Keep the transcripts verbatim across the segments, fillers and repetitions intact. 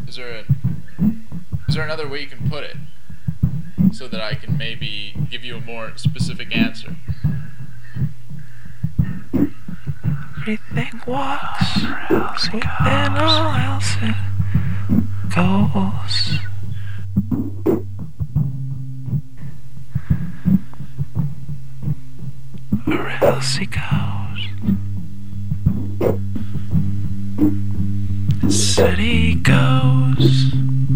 Is there a is there another way you can put it so that I can maybe give you a more specific answer? Everything walks within all else it goes. Or else he goes. The city goes.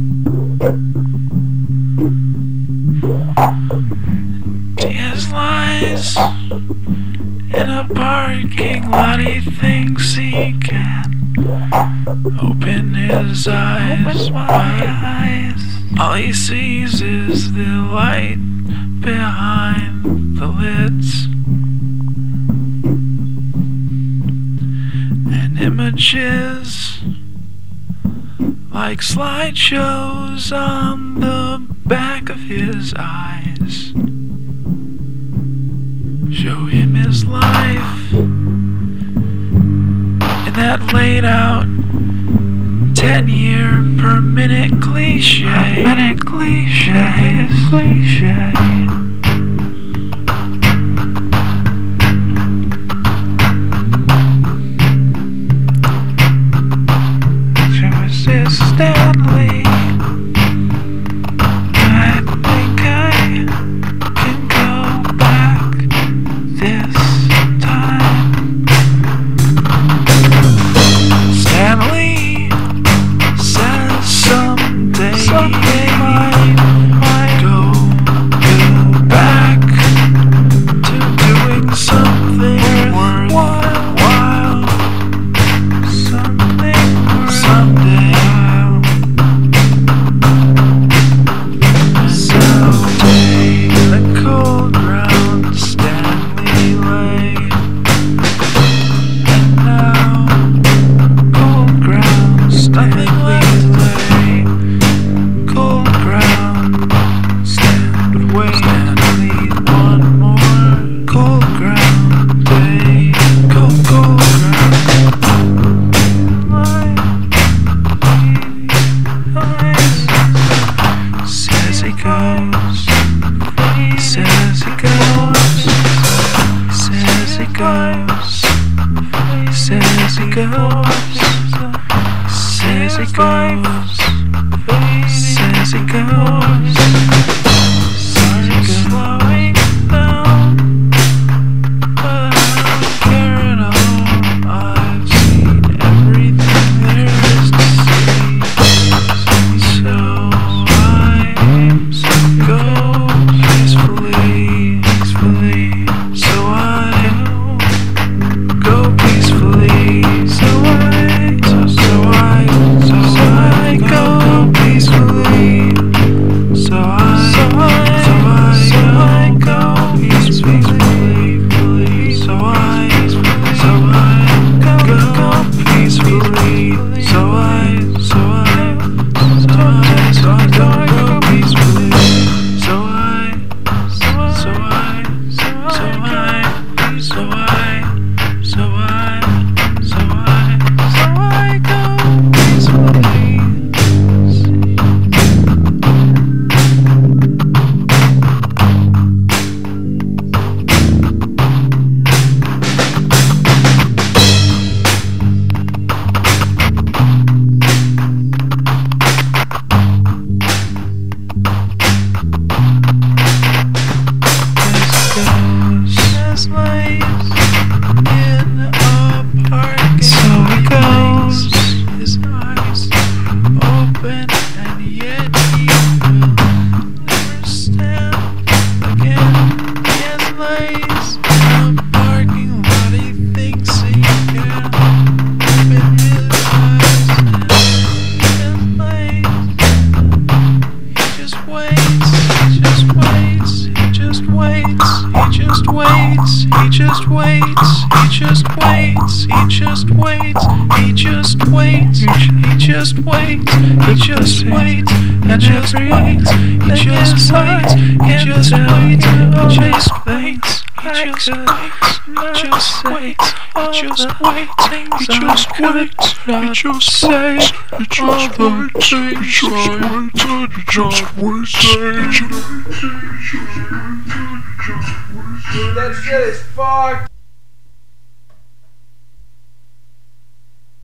Diaz lies in a parking lot. He thinks he can open his eyes wide. All he sees is the light behind the lids and images like slideshows on the back of his eyes show him his life in that laid out ten year per minute cliche. Per minute cliche. Cliche. Stanley, I think I can go back this time. Stanley says someday, someday might, might go, go back to doing something worthwhile. Something someday. Says he goes, says he goes, says he goes, started slowing down, but I don't care at all. I've seen everything there is to see, so I go peacefully, peacefully, so I go peacefully, so I, so, so I, so, so I go peacefully, so I, so I, so I, so I go peacefully, so I, so I go peacefully, so I, so I, so I, so I go peacefully, so I, so I, so I, so I, so I. So I, so I, so I go peacefully. This goes as light. So he goes, his eyes open, and yet he will never stand again. He has lays in a parking lot. He thinks he can open his eyes and lays. He just waits, he just waits, he just waits, he just waits, he just waits, he just waits, he just waits, he just waits, he just waits, he just waits, and just waits, he just waits, he just waits, he just waits, he just wait, just wait, just wait, you just wait, you just say, you just wait, you just wait, you just wait, Dude, that shit is fucked.